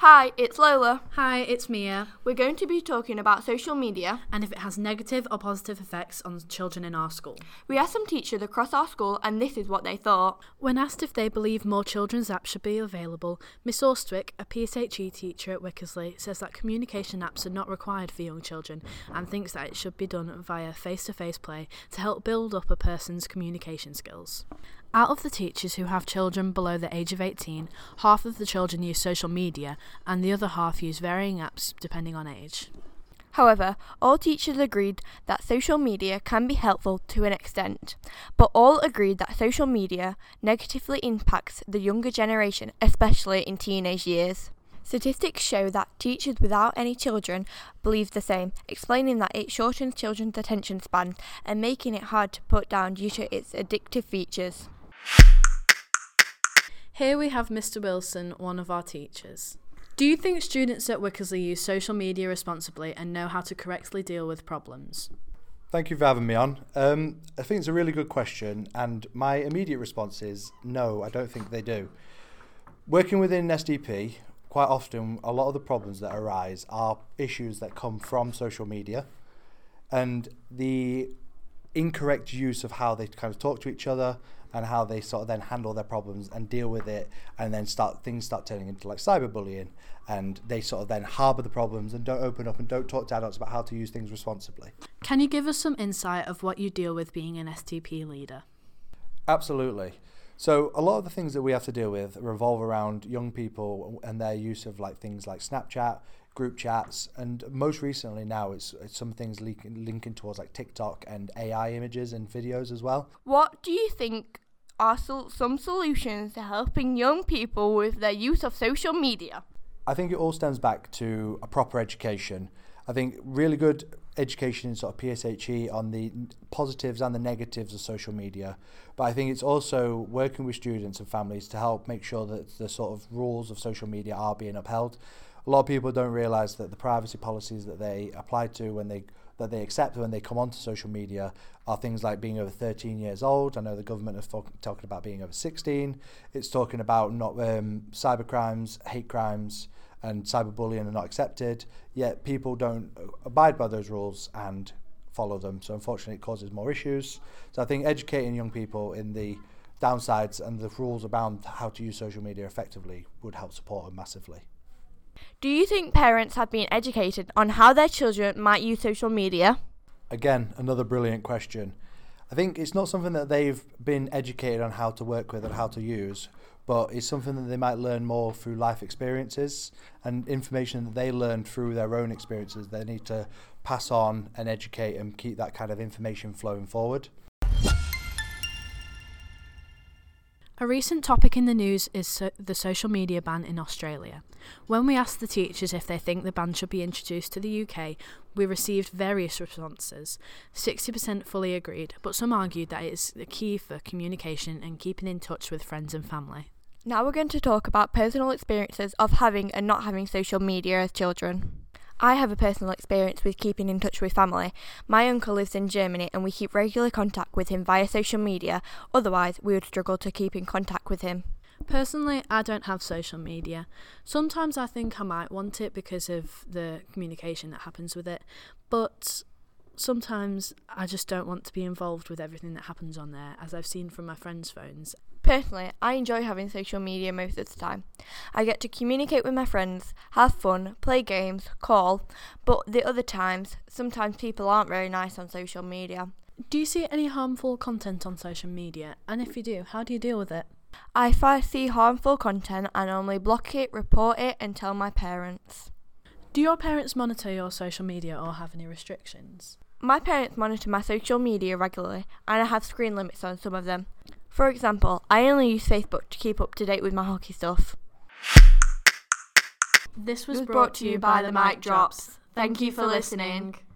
Hi, it's Lola. Hi, it's Mia. We're going to be talking about social media And if it has negative or positive effects on children in our school. We asked some teachers across our school and this is what they thought. When asked if they believe more children's apps should be available, Miss Orstwick, a PSHE teacher at Wickersley, says that communication apps are not required for young children and thinks that it should be done via face-to-face play to help build up a person's communication skills. Out of the teachers who have children below the age of 18, half of the children use social media and the other half use varying apps depending on age. However, all teachers agreed that social media can be helpful to an extent, but all agreed that social media negatively impacts the younger generation, especially in teenage years. Statistics show that teachers without any children believe the same, explaining that it shortens children's attention span and making it hard to put down due to its addictive features. Here we have Mr. Wilson, one of our teachers. Do you think students at Wickersley use social media responsibly and know how to correctly deal with problems? Thank you for having me on. I think it's a really good question, and my immediate response is no, I don't think they do. Working within SDP, quite often a lot of the problems that arise are issues that come from social media and the incorrect use of how they kind of talk to each other and how they sort of then handle their problems and deal with it, and then things start turning into like cyberbullying, and they sort of then harbour the problems and don't open up and don't talk to adults about how to use things responsibly. Can you give us some insight of what you deal with being an STP leader? Absolutely. So a lot of the things that we have to deal with revolve around young people and their use of like things like Snapchat, group chats, and most recently now it's some things linking towards like TikTok and AI images and videos as well. What do you think are some solutions to helping young people with their use of social media? I think it all stems back to a proper education. I think really good education in sort of PSHE on the positives and the negatives of social media. But I think it's also working with students and families to help make sure that the sort of rules of social media are being upheld. A lot of people don't realise that the privacy policies that they apply to that they accept when they come onto social media are things like being over 13 years old. I know the government is talking about being over 16. It's talking about not cyber crimes, hate crimes, and cyberbullying are not accepted, yet people don't abide by those rules and follow them. So unfortunately it causes more issues. So I think educating young people in the downsides and the rules around how to use social media effectively would help support them massively. Do you think parents have been educated on how their children might use social media? Again, another brilliant question. I think it's not something that they've been educated on how to work with and how to use, but it's something that they might learn more through life experiences and information that they learn through their own experiences. They need to pass on and educate and keep that kind of information flowing forward. A recent topic in the news is the social media ban in Australia. When we asked the teachers if they think the ban should be introduced to the UK, we received various responses. 60% fully agreed, but some argued that it is the key for communication and keeping in touch with friends and family. Now we're going to talk about personal experiences of having and not having social media as children. I have a personal experience with keeping in touch with family. My uncle lives in Germany and we keep regular contact with him via social media, otherwise we would struggle to keep in contact with him. Personally, I don't have social media. Sometimes I think I might want it because of the communication that happens with it, but sometimes I just don't want to be involved with everything that happens on there, as I've seen from my friends' phones. Personally, I enjoy having social media most of the time. I get to communicate with my friends, have fun, play games, call, but the other times, sometimes people aren't very nice on social media. Do you see any harmful content on social media? And if you do, how do you deal with it? If I see harmful content, I normally block it, report it, and tell my parents. Do your parents monitor your social media or have any restrictions? My parents monitor my social media regularly, and I have screen limits on some of them. For example, I only use Facebook to keep up to date with my hockey stuff. This was brought to you by the Mic Drops. Thank you for listening.